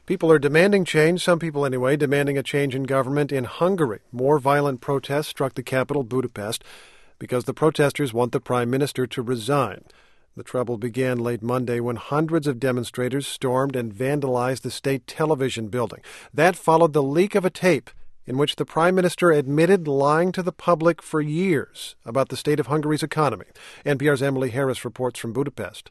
People are demanding change, some people anyway, demanding a change in government in Hungary. More violent protests struck the capital, Budapest, because the protesters want the prime minister to resign. The trouble began late Monday when hundreds of demonstrators stormed and vandalized the state television building. That followed the leak of a tape in which the prime minister admitted lying to the public for years about the state of Hungary's economy. NPR's Emily Harris reports from Budapest.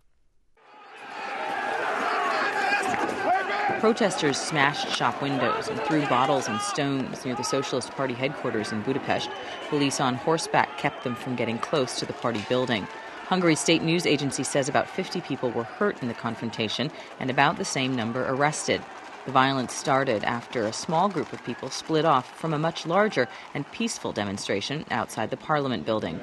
Protesters smashed shop windows and threw bottles and stones near the Socialist Party headquarters in Budapest. Police on horseback kept them from getting close to the party building. Hungary's state news agency says about 50 people were hurt in the confrontation and about the same number arrested. The violence started after a small group of people split off from a much larger and peaceful demonstration outside the Parliament building.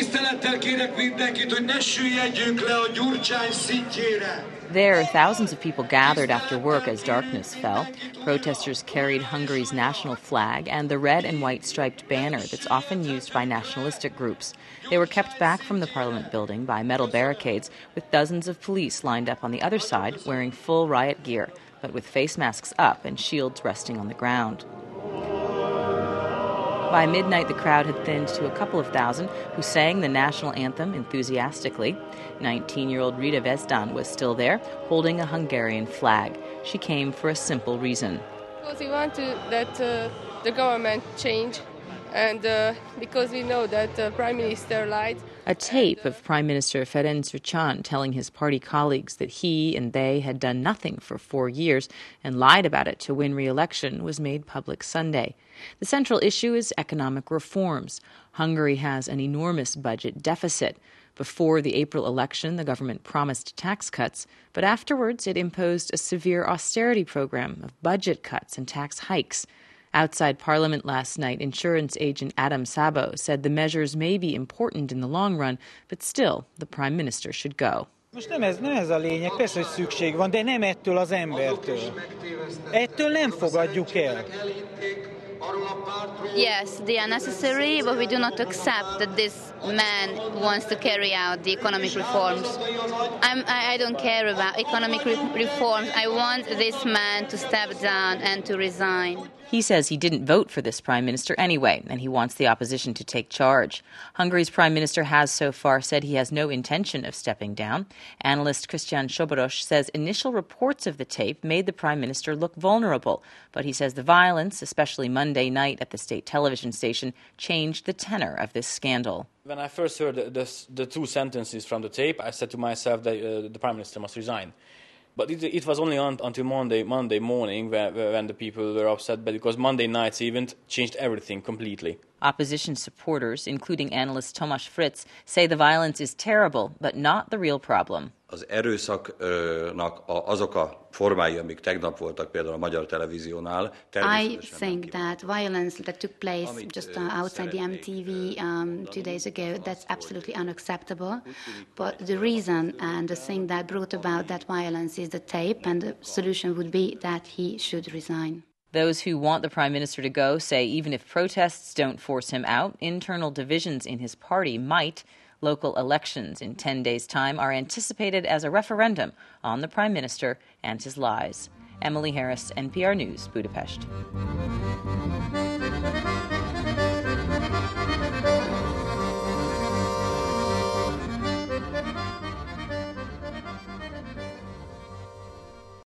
There, thousands of people gathered after work as darkness fell. Protesters carried Hungary's national flag and the red and white striped banner that's often used by nationalistic groups. They were kept back from the Parliament building by metal barricades, with dozens of police lined up on the other side wearing full riot gear, but with face masks up and shields resting on the ground. By midnight, the crowd had thinned to a couple of thousand who sang the national anthem enthusiastically. 19-year-old Rita Vesdan was still there, holding a Hungarian flag. She came for a simple reason. Because we want that the government change, and because we know that the Prime Minister lied. A tape of Prime Minister Ferenc Gyurcsány telling his party colleagues that he and they had done nothing for 4 years and lied about it to win re-election was made public Sunday. The central issue is economic reforms. Hungary has an enormous budget deficit. Before the April election, the government promised tax cuts, but afterwards it imposed a severe austerity program of budget cuts and tax hikes. Outside Parliament last night, insurance agent Adam Szabo said the measures may be important in the long run, but still, the Prime Minister should go. Most nem ez a lényeg, persze, hogy szükség van, de nem ettől az embertől. Ettől nem fogadjuk el. Yes, they are necessary, but we do not accept that this man wants to carry out the economic reforms. I don't care about economic reforms. I want this man to step down and to resign. He says he didn't vote for this prime minister anyway, and he wants the opposition to take charge. Hungary's prime minister has so far said he has no intention of stepping down. Analyst Christian Soboros says initial reports of the tape made the prime minister look vulnerable, but he says the violence, especially Monday night at the state television station, changed the tenor of this scandal. When I first heard the two sentences from the tape, I said to myself that the prime minister must resign. But it was only until Monday morning when the people were upset, because Monday night's event changed everything completely. Opposition supporters, including analyst Tomáš Fritz, say the violence is terrible, but not the real problem. Az erőszaknak azok a formái, amik tegnap voltak például a magyar televíziónál. I think that violence that took place just outside the MTV 2 days ago, that's absolutely unacceptable. But the reason and the thing that brought about that violence is the tape, and the solution would be that he should resign. Those who want the prime minister to go say even if protests don't force him out, internal divisions in his party might. Local elections in 10 days' time are anticipated as a referendum on the prime minister and his lies. Emily Harris, NPR News, Budapest.